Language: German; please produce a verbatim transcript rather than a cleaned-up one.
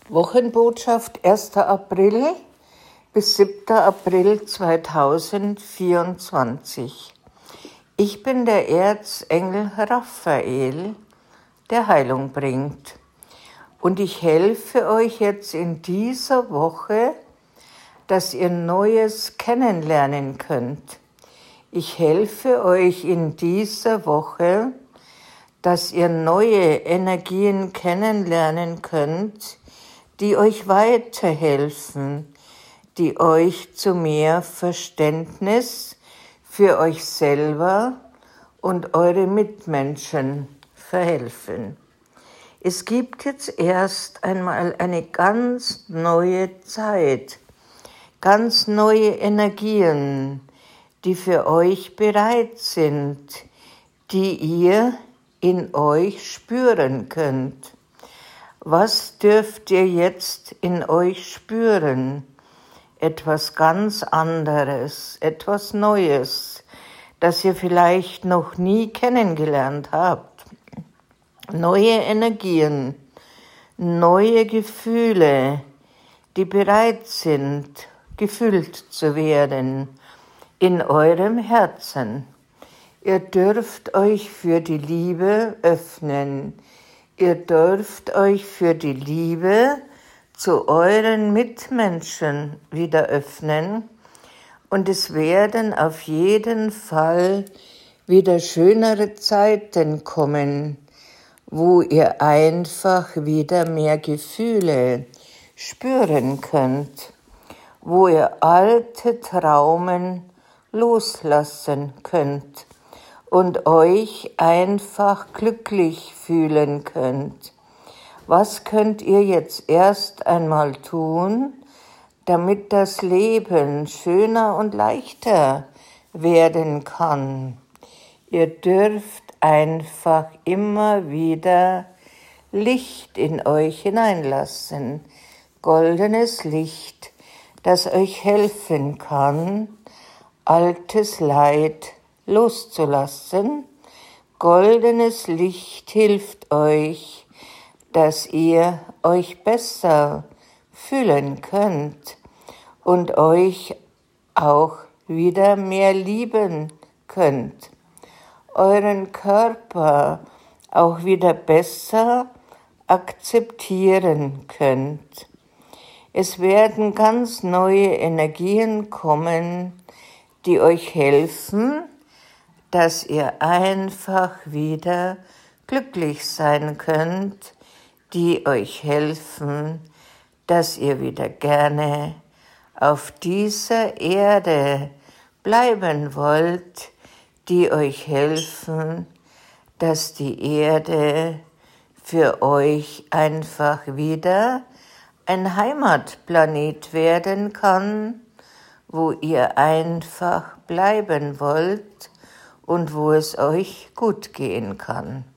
Wochenbotschaft erster April bis siebter April zweitausendvierundzwanzig. Ich bin der Erzengel Raphael, der Heilung bringt. Und ich helfe euch jetzt in dieser Woche, dass ihr Neues kennenlernen könnt. Ich helfe euch in dieser Woche, dass ihr neue Energien kennenlernen könnt, die euch weiterhelfen, die euch zu mehr Verständnis für euch selber und eure Mitmenschen verhelfen. Es gibt jetzt erst einmal eine ganz neue Zeit, ganz neue Energien, die für euch bereit sind, die ihr in euch spüren könnt. Was dürft ihr jetzt in euch spüren? Etwas ganz anderes, etwas Neues, das ihr vielleicht noch nie kennengelernt habt. Neue Energien, neue Gefühle, die bereit sind, gefüllt zu werden in eurem Herzen. Ihr dürft euch für die Liebe öffnen. Ihr dürft euch für die Liebe zu euren Mitmenschen wieder öffnen. Und es werden auf jeden Fall wieder schönere Zeiten kommen, wo ihr einfach wieder mehr Gefühle spüren könnt, wo ihr alte Traumen loslassen könnt und euch einfach glücklich fühlen könnt. Was könnt ihr jetzt erst einmal tun, damit das Leben schöner und leichter werden kann? Ihr dürft einfach immer wieder Licht in euch hineinlassen, goldenes Licht, das euch helfen kann, altes Leid loszulassen. Goldenes Licht hilft euch, dass ihr euch besser fühlen könnt und euch auch wieder mehr lieben könnt. Euren Körper auch wieder besser akzeptieren könnt. Es werden ganz neue Energien kommen, die euch helfen, dass ihr einfach wieder glücklich sein könnt, die euch helfen, dass ihr wieder gerne auf dieser Erde bleiben wollt, die euch helfen, dass die Erde für euch einfach wieder ein Heimatplanet werden kann, wo ihr einfach bleiben wollt und wo es euch gut gehen kann.